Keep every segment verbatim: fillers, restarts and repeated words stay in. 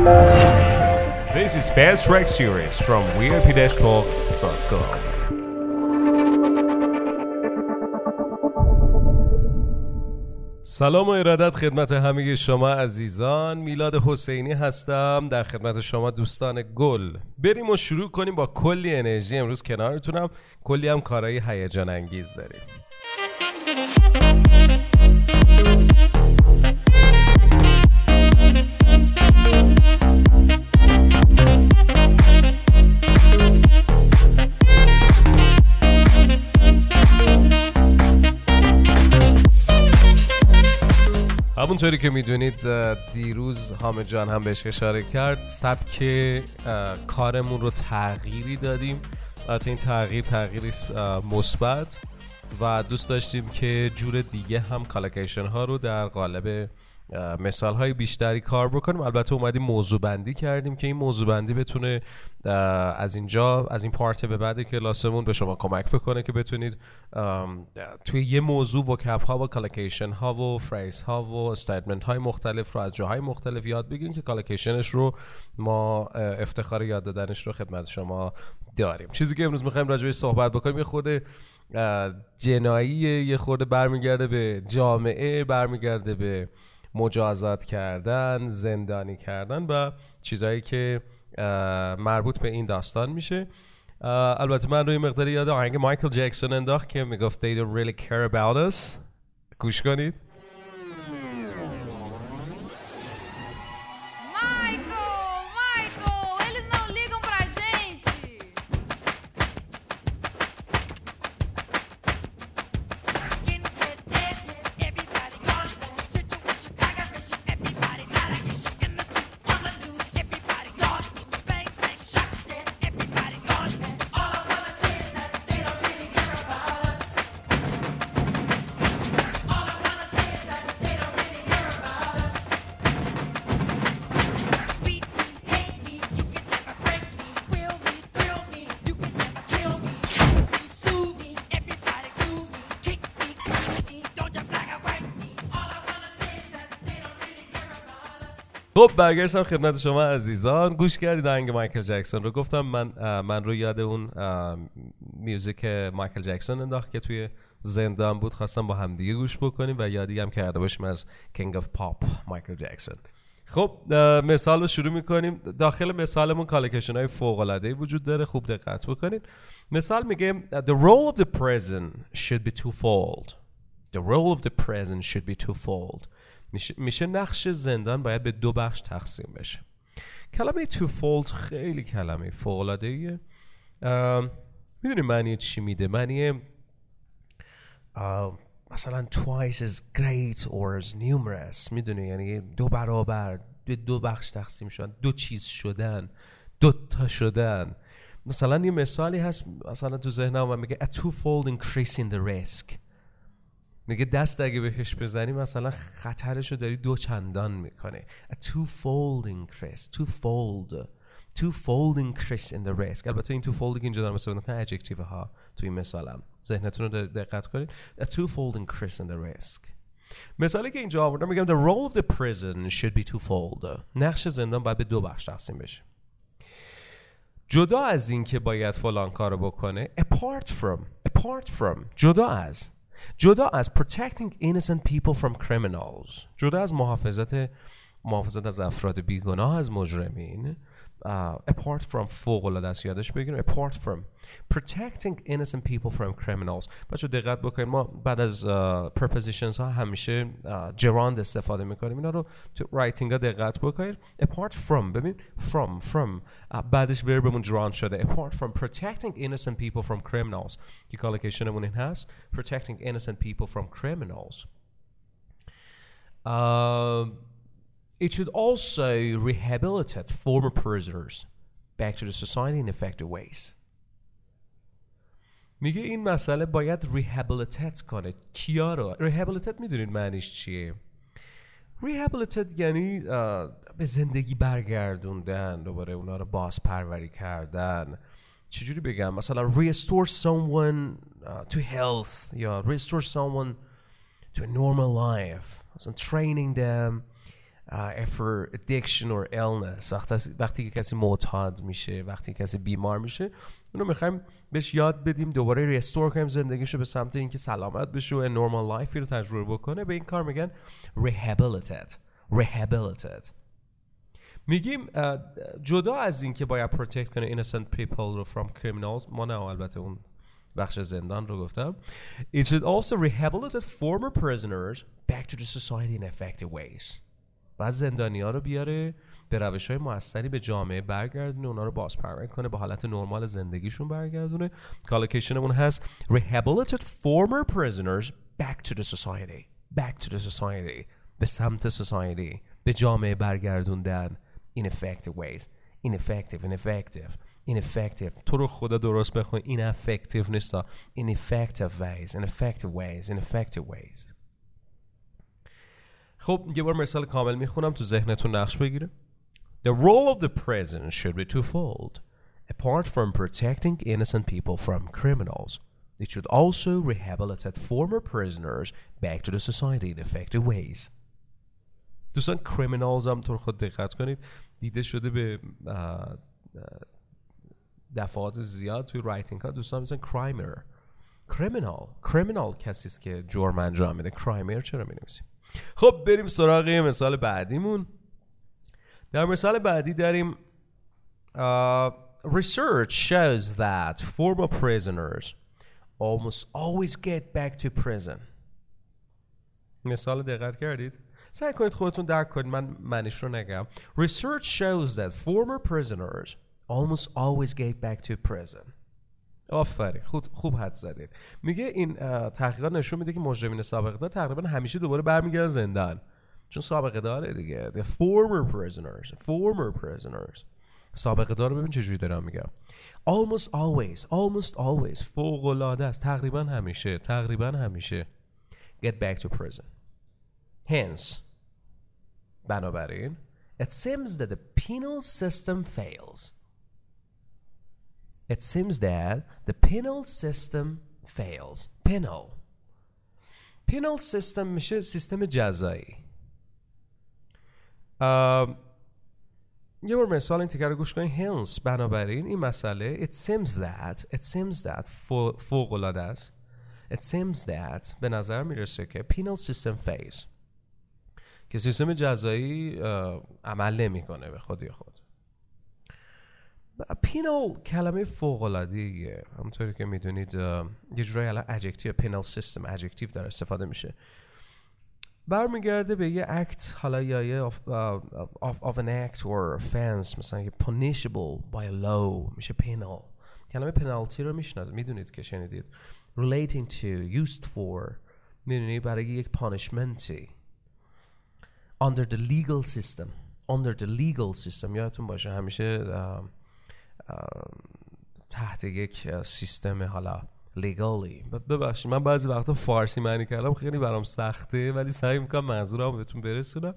This is Fast Track Series from V I P talk dot com. سلام و ارادت خدمت همه شما عزیزان. میلاد حسینی هستم در خدمت شما دوستان گل. بریم و شروع کنیم با کلی انرژی. امروز کنارتونم، کلی هم کارهای هیجان انگیز داریم. همونطوری که میدونید دیروز حامد جان هم بهش اشاره کرد، سبک کارمون رو تغییری دادیم. البته این تغییر تغییری مثبت و دوست داشتیم که جور دیگه هم کالکیشن ها رو در قالب مثال های بیشتری کار بکنیم. البته اومدیم موضوع بندی کردیم که این موضوع بندی بتونه از اینجا از این پارت به بعد کلاسمون به شما کمک بکنه که بتونید توی یه موضوع وکب ها و کالکیشن ها و فریز ها و استیتمنت های مختلف رو از جاهای مختلف یاد بگیریم که کالکیشنش رو ما افتخار یاد دادنش رو خدمت شما داریم. چیزی که امروز میخوایم راجع بهش صحبت بکنیم یه خورده جناییه، یه خورده برمیگرده به جامعه، برمیگرده به مجازات کردن، زندانی کردن و چیزایی که مربوط به این داستان میشه. البته من روی مقداری یاد آهنگ مایکل جکسون انداخت که میگفت They don't really care about us. گوش کنید. خب برگشتم خدمت شما عزیزان. گوش کردید آهنگ مایکل جکسون رو. گفتم من من رو یاد اون میوزیک مایکل جکسون انداخت که توی زندان بود. خواستم با هم دیگه گوش بکنیم و یادی هم کرده باشیم از کینگ آف پاپ مایکل جکسون. خب مثال رو شروع میکنیم. داخل مثالمون کالکیشن های فوق العاده وجود داره، خوب دقت بکنید. مثال میگه The role of the prison should be twofold. The role of the prison should be twofold. میشه, میشه نقش زندان باید به دو بخش تقسیم بشه. کلمه twofold خیلی کلمه فوق العاده ایه. میدونی معنی چی میده؟ معنی مثلا twice as great or as numerous. میدونی یعنی دو برابر، به دو بخش تقسیم شدن، دو چیز شدن، دو تا شدن. مثلا یه مثالی هست مثلا تو ذهنم من میگه a twofold increase in the risk. میگه دست اگه بهش بزنی مثلا خطرشو داری دو چندان میکنه. A twofold increase, twofold, twofold increase in the risk. البته این twofold که اینجا دارم استفاده میکنم adjective ها توی مثالم، ذهنتون رو دقت کنید. A twofold increase in the risk. مثالی که اینجا آوردم میگم the role of the prison should be twofold. نقش زندان باید به دو بخش تقسیم بشه. جدا از این که باید فلان کارو بکنه، apart from, apart from, جدا از جدا از protecting innocent people from criminals، جدا از محافظت محافظت از افراد بیگناه از مجرمین. uh, apart from فوق العاده است یادش بگیریم. apart from protecting innocent people from criminals. بچه دقت بکنید ما بعد از uh, prepositions ها همیشه uh, gerund استفاده میکنیم. اینا رو تو writing ها دقت بکنید. apart from ببین from from uh, بعدش verbمون gerund شده. apart from protecting innocent people from criminals که کالکیشنمون این هست protecting innocent people from criminals. uh, It should also rehabilitate former prisoners back to the society in effective ways. میگه این مسئله باید rehabilitate کنه. کیا رو؟ rehabilitate میدونید معنیش چیه؟ rehabilitate یعنی به زندگی برگردوندن، دوباره اونا رو باز پروری کردن. چجوری بگم؟ مثلا restore someone uh, to health یا restore someone to a normal life. مثلا training them uh, for addiction or illness. وقتی وقتی که کسی معتاد میشه، وقتی که کسی بیمار میشه، اونو میخوایم بهش یاد بدیم دوباره ریستور کنیم زندگیشو به سمت اینکه سلامت بشه و نورمال لایفی رو تجربه بکنه. به این کار میگن rehabilitate. rehabilitate. میگیم جدا از این که باید protect کنه innocent people رو from criminals، ما نه البته اون بخش زندان رو گفتم. It should also rehabilitate former prisoners back to the society in effective ways. بعد زندانی ها رو بیاره به روش های موثری به جامعه برگردونه، اونا رو بازپرورش کنه، به حالت نرمال زندگیشون برگردونه. کالوکیشنمون هست rehabilitate former prisoners back to the society. back to the society. به سمت society، به جامعه برگردوندن in effective ways. ineffective ineffective ineffective. تو رو خدا درست بخون، ineffective نیستا، ineffective ways ineffective ways ineffective ways. خب یه بار مثال کامل میخونم تو ذهنتون نقش بگیره. The role of the prison should be twofold. Apart from protecting innocent people from criminals, it should also rehabilitate former prisoners back to the society in effective ways. دوستان criminals هم تو خود دقت کنید دیده شده به دفعات زیاد توی رایتینگ ها. دوستان مثلا crimer criminal criminal کسی است که جرم انجام میده. crimer چرا می نویسیم؟ خب بریم سراغ مثال بعدیمون. در مثال بعدی داریم uh, research shows that former prisoners almost always get back to prison. مثال دقت کردید؟ سعی کنید خودتون درک کنید، من معنیش رو نگم. Research shows that former prisoners almost always get back to prison. آفرین، خوب خوب حد زدید. میگه این تحقیقات نشون میده که مجرمین سابقه دار تقریبا همیشه دوباره برمیگردن زندان، چون سابقه داره دیگه. The former prisoners former prisoners سابقه دار رو ببین چه جوری دارم میگم. Almost always almost always فوق العاده است، تقریبا همیشه تقریبا همیشه get back to prison. Hence بنابراین it seems that the penal system fails. It seems that the penal system fails. Penal. Penal system میشه سیستم جزایی. uh, یه بار مثال این تیکر رو گوش کنید. Hence بنابراین این مسئله it seems that it seems that فوق العاده است. It seems that به نظر میرسه که penal system fails، که سیستم جزایی عمل نمیکنه به خودی خود. پینال کلمه فوق‌العاده‌ایه، همونطوری که میدونید یه جورایی الان ادجکتیو پینال سیستم ادجکتیو داره استفاده میشه، برمیگرده به یه اکت، حالا یا یه of, uh, of, of an act or offense، مثلا یه punishable by a law میشه پینال. کلمه پنالتی رو میشناسید، میدونید که شنیدید. relating to used for، میدونید برای یک پانیشمنتی. under the legal system under the legal system یادتون باشه همیشه uh, تحت یک سیستم حالا لیگالی. ببخشید من بعضی وقتا فارسی معنی کردم خیلی برام سخته، ولی سعی میکنم منظورم بهتون برسونم.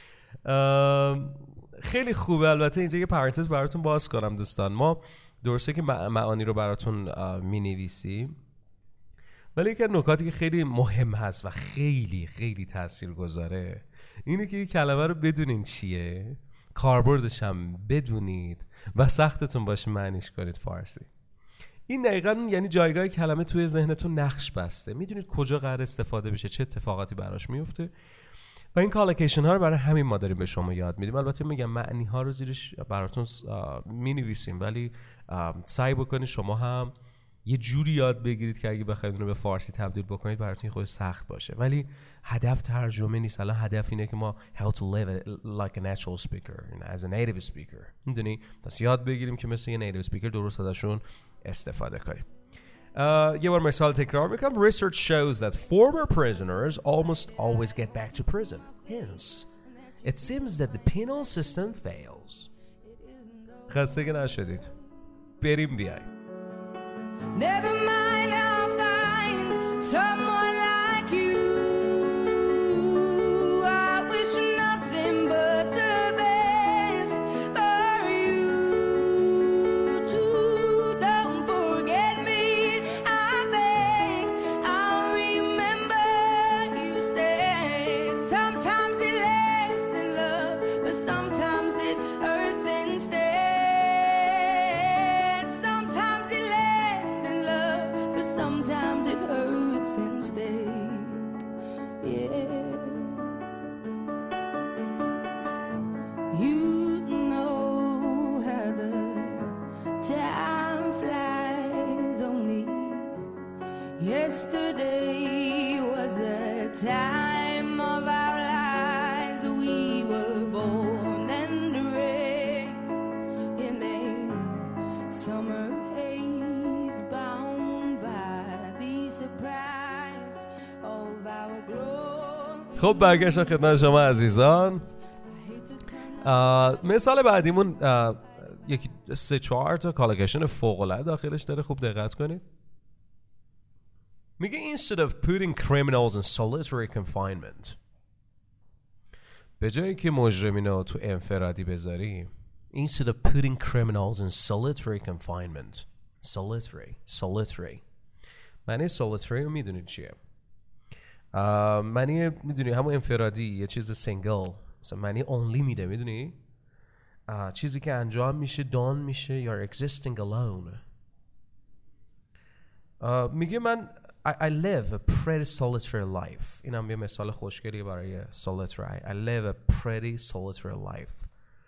خیلی خوبه. البته اینجا یه پرانتز براتون باز کنم دوستان، ما درسته که معانی رو براتون می نویسیم، ولی یک نکاتی که خیلی مهم هست و خیلی خیلی تأثیر گذاره اینه که یک کلمه رو بدونین چیه، کاربردش هم بدونید و سختتون باشه معنیش کنید فارسی. این دقیقاً یعنی جایگاه کلمه توی ذهنتون نقش بسته، میدونید کجا قرار استفاده بشه، چه اتفاقاتی براش میفته، و این کالوکیشن ها رو برای همین ما داریم به شما یاد میدیم. البته میگم معنی ها رو زیرش براتون می نویسیم، ولی سعی بکنید شما هم یه جوری یاد بگیرید که اگه بخواید اون رو به فارسی تبدیل بکنید براتون خود سخت باشه. ولی هدف ترجمه نیست، الان هدف اینه که ما how to live like a natural speaker, you know, as a native speaker. میدونی پس یاد بگیریم که مثل یه native speaker درست ازشون استفاده کنیم. Uh, یه بار مثال تکرار میکنم. Research shows that former prisoners almost always get back to prison. Hence, it seems that the penal system fails. خسته که نشدید. بریم بیایم. Never mind, I'll find someone like you. I wish nothing but the best for you too. Don't forget me, I beg. I'll remember you said sometimes it lasts in love. You know how the time flies. Only yesterday was the time of our lives. We were born and raised in a summer haze, bound by the surprise of our glory. خب برگشتم خدمت شما عزیزان. مثال بعدیمون یکی سه چهار تا کالکشن فوق‌العاده داخلش داره، خوب دقت کنید. میگه instead of putting criminals in solitary confinement، به جایی که مجرمینو تو انفرادی بذاری، instead of putting criminals in solitary confinement، solitary solitary معنی solitary رو میدونید چیه؟ معنی میدونی همون انفرادی، یه چیز سینگل، مثلا معنی only میده، میدونی؟ چیزی که انجام میشه done میشه یا existing alone. میگه من I, I live a pretty solitary life. این هم یه مثال خوشگلی برای solitary. I live a pretty solitary life.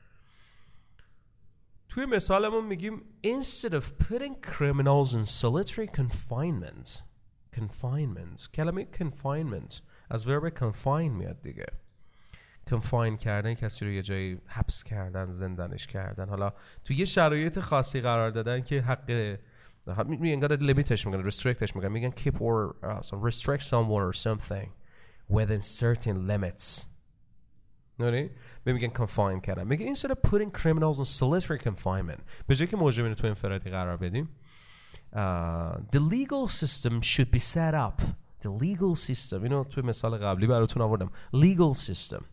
توی مثالمون میگیم instead of putting criminals in solitary confinement. confinement کلمه confinement از verb confine میاد دیگه. confine کردن کسی رو یه جایی حبس کردن، زندانش کردن، حالا توی یه شرایط خاصی قرار دادن که حق میگن داره لیمیتش میگن، restrictش میگن، میگن keep or uh, so restrict someone or something within certain limits. نوری؟ میگن confine کردن. میگه instead of putting criminals in solitary confinement، به جای که مجرمین تو انفرادی قرار بدیم، uh, the legal system should be set up. The legal system، اینو توی مثال قبلی براتون آوردم. legal system،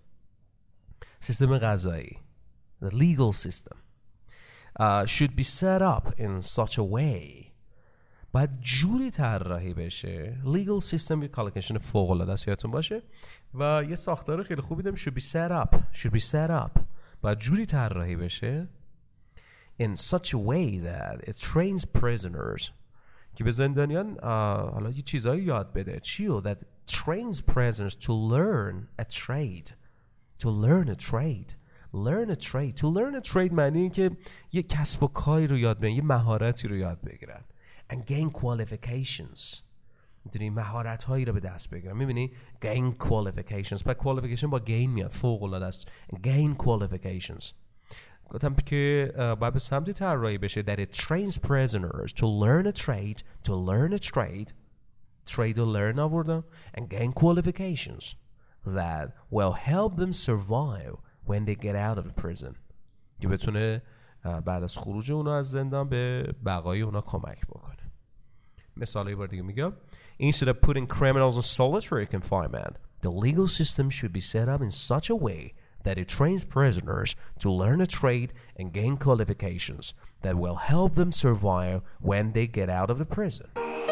سیستم قضایی. The legal system Uh, should be set up in such a way، باید جوری طراحی بشه. legal system یه کالکشن فوق العاده است، یادتون باشه، و یه ساختار خیلی خوبی داریم، should be set up should be set up باید جوری طراحی بشه in such a way that it trains prisoners، که به زندانیان uh, حالا یه چیزایی یاد بده. چیو؟ that trains prisoners to learn a trade to learn a trade learn a trade to learn a trade معنی این که یه کسب و کاری رو یاد بگیرن، یه مهارتی رو یاد بگیرن. and gain qualifications، میدونی مهارت هایی رو به دست بگیرن. میبینی gain qualifications، بعد qualification با gain میاد، فوق العاده است. gain qualifications گفتم که باید به سمتی طراحی بشه that it trains prisoners to learn a trade to learn a trade trade و learn آوردم and gain qualifications that will help them survive when they get out of the prison، که بتونه بعد از خروج اونا از زندان به بقای اونا کمک بکنه. مثال یه بار دیگه میگم instead of putting criminals in solitary confinement, the legal system should be set up in such a way that it trains prisoners to learn a trade and gain qualifications that will help them survive when they get out of the prison.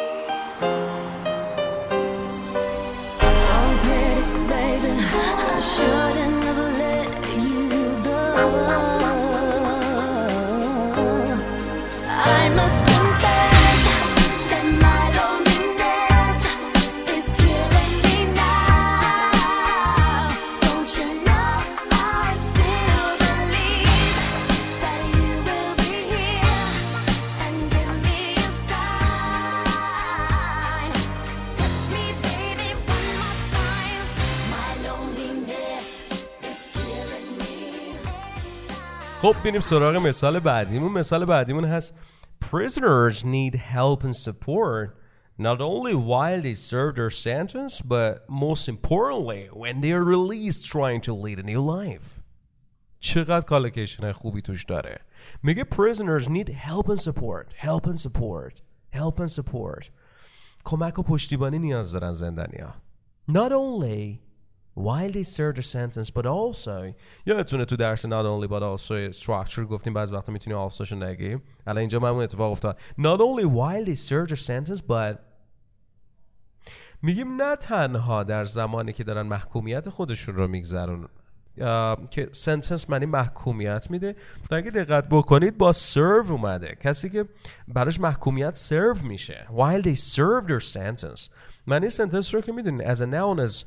Oh, pretty baby, I shouldn't have let you go. I must confess that my loneliness is killing me now. Don't you know I still believe that you will be here and give me a sign. Hit me, baby, one more time. My loneliness is killing me. خب بینیم سراغ مثال بعدیمون. مثال بعدیمون هست prisoners need help and support not only while they serve their sentence but most importantly when they are released trying to lead a new life. چقدر کالکیشن خوبی توش داره. میگه prisoners need help and support help and support help and support کمک و پشتیبانی نیاز دارن زندانیا. not only while they serve their sentence but also، یادتونه تو درس not only but also structure گفتیم بعض وقتا میتونیم also شو نگیم. الان اینجا همون اتفاق افتاد. not only while they serve their sentence but، میگیم نه تنها در زمانی که دارن محکومیت خودشون رو میگذرون، که sentence معنی محکومیت میده. اگه دقت بکنید با serve اومده، کسی که براش محکومیت serve میشه. while they serve their sentence معنی sentence رو که میدونید as a noun as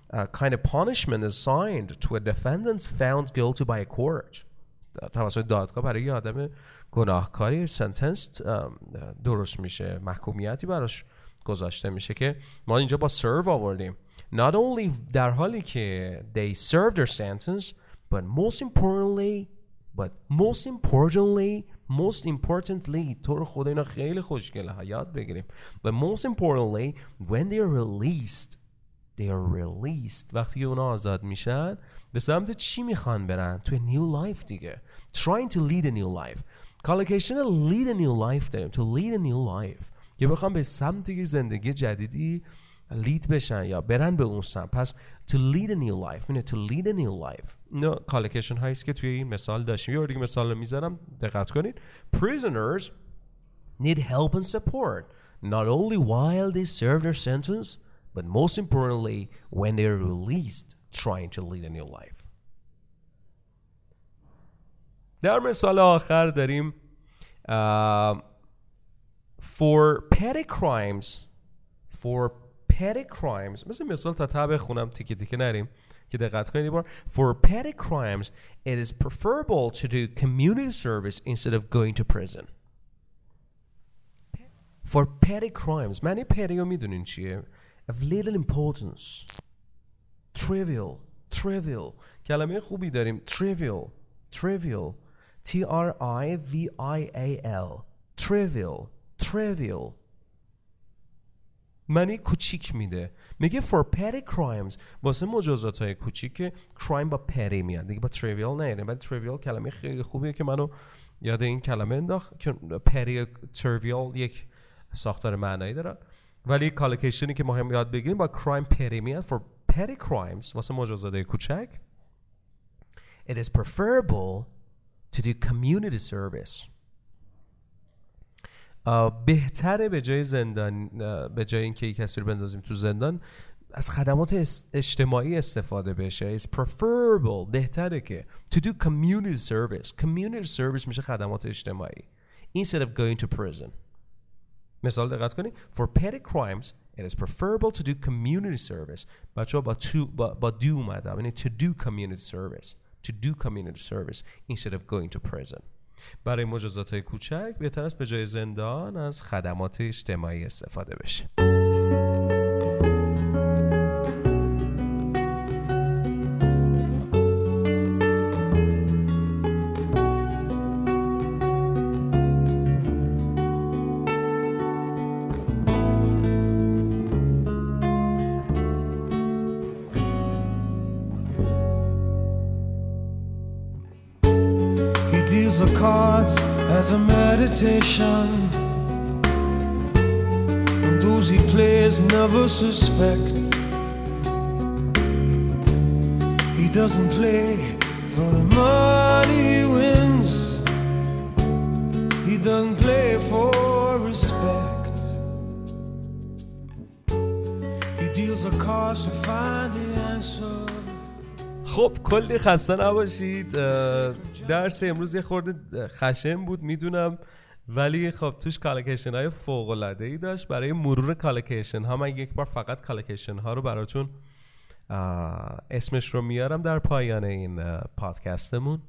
uh, kind of punishment assigned to a defendant found guilty by a court. توسط دادگاه برای یه آدم گناهکاری سنتنس درست میشه، محکومیتی براش گذاشته میشه که ما اینجا با serve آوردیم. Not only در حالی که they serve their sentence but most importantly but most importantly most importantly تو رو خدا اینا خیلی خوشگله ها یاد بگیریم. But most importantly when they are released they are released وقتی که اونا آزاد میشن به سمت چی میخوان برن؟ تو new life دیگه. Trying to lead a new life. Collocation lead a new life داریم. To lead a new life که بخوام به سمت یک زندگی جدیدی لید بشن یا برن به اون سمت. پس to lead a new life اینه to lead a new life. نه collocation هاییست که توی این مثال داشتیم. یه دیگه مثال رو میذارم دقت کنید. Prisoners need help and support not only while they serve their sentence but most importantly when they are released trying to lead a new life. در مثال آخر داریم uh, for petty crimes for petty crimes مثل مثال تا تا بخونم تیکه تیکه نریم که دقت کنید بار. For petty crimes it is preferable to do community service instead of going to prison. For petty crimes معنی petty رو میدونین چیه؟ Of little importance, trivial, trivial. کلمه خوبی داریم trivial, trivial, T R I V I A L, trivial, trivial. معنی کوچیک میده. میگه for petty crimes واسه مجازات های کوچیک که crime با petty میاد دیگه با trivial نه. ولی trivial کلمه خیلی خوبیه که منو یاد این کلمه انداخت که petty trivial یک ساختار معنایی داره. ولی کالوکیشنی که مهم یاد بگیریم با crime petty میاد. For petty crimes واسه مجازات کوچک it is preferable to do community service. بهتره به جای زندان به جای اینکه کسی رو بندازیم تو زندان از خدمات اجتماعی استفاده بشه. It's preferable بهتره که to do community service. Community service میشه خدمات اجتماعی instead of going to prison. مثال دقت کنید. For petty crimes it is preferable to do community service. بچه‌ها با to با, با do اومدم یعنی to do community service to do community service instead of going to prison. برای مجازات های کوچک بهتر است به جای زندان از خدمات اجتماعی استفاده بشه. The cards as a meditation, and those he plays never suspect. He doesn't play for the money he wins. He doesn't play for respect. He deals the cards to find the answer. خب کلی خسته نباشید. درس امروز یه خورده خشن بود میدونم ولی خب توش کالوکیشن های فوق العاده ای داشت. برای مرور کالوکیشن ها من یک بار فقط کالوکیشن ها رو براتون اسمش رو میارم در پایان این پادکستمون.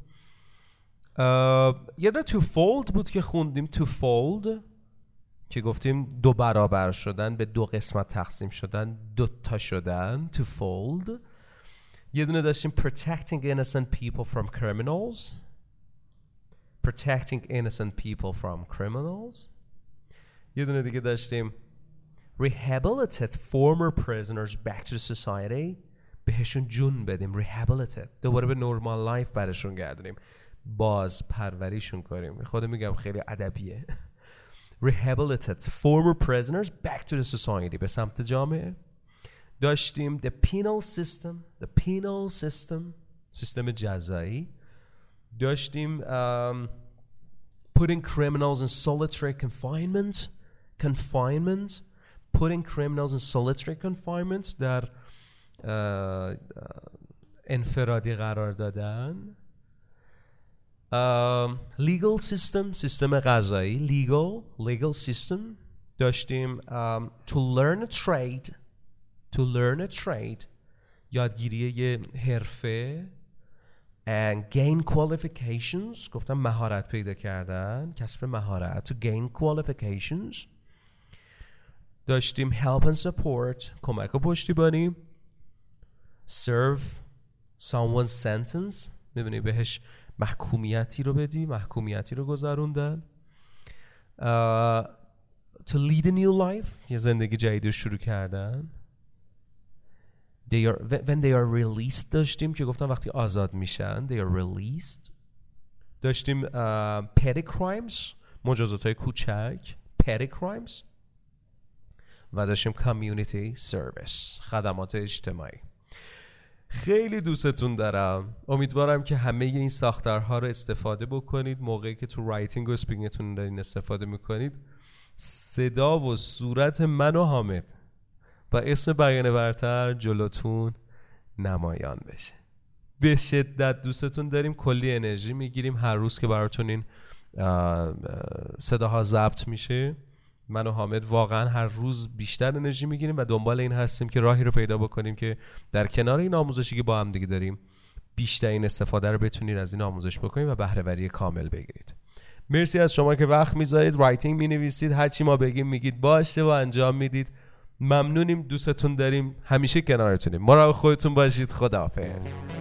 یه دونه تو فولد بود که خوندیم. تو فولد که گفتیم دو برابر شدن، به دو قسمت تقسیم شدن، دو تا شدن. تو فولد یه دونه داشتیم protecting innocent people from criminals. protecting innocent people from criminals. یه دونه دیگه داشتیم rehabilitate former prisoners back to the society. بهشون جون بدیم. rehabilitate دوباره به normal life برشون گردونیم، باز پروریشون کنیم. خودم میگم خیلی ادبیه. rehabilitate former prisoners back to the society به سمت جامعه. داشتیم the penal system the penal system سیستم جزایی. داشتیم um, putting criminals in solitary confinement confinement putting criminals in solitary confinement در uh, uh, انفرادی قرار دادن. um, legal system سیستم قضایی legal legal system. داشتیم um, to learn a trade to learn a trade یادگیری یه حرفه and gain qualifications، گفتم مهارت پیدا کردن، کسب مهارت، to gain qualifications. داشتیم help and support، کمک و پشتیبانی. serve someone's sentence، میبینی بهش محکومیتی رو بدی، محکومیتی رو گذروندن. uh, to lead a new life، یه زندگی جدید رو شروع کردن. They are, when they are released داشتیم که گفتم وقتی آزاد میشن they are released. داشتیم uh, petty crimes، مجازات های کوچک، petty crimes. و داشتیم community service، خدمات اجتماعی. خیلی دوستتون دارم، امیدوارم که همه این ساختارها رو استفاده بکنید موقعی که تو رایتینگ و اسپیکینگتون دارین استفاده میکنید. صدا و صورت من و حامد با اسم بیان برتر جلوتون نمایان بشه. به شدت دوستتون داریم، کلی انرژی میگیریم هر روز که براتون این صداها ضبط میشه. من و حامد واقعا هر روز بیشتر انرژی میگیریم و دنبال این هستیم که راهی رو پیدا بکنیم که در کنار این آموزشی که با هم دیگه داریم بیشترین استفاده رو بتونید از این آموزش بکنید و بهره وری کامل بگیرید. مرسی از شما که وقت میذارید، رایتینگ مینویسید، هر چی ما بگیم میگید باشه و انجام میدید. ممنونیم، دوستتون داریم، همیشه کنارتونیم. مراقب خودتون باشید. خداحافظ.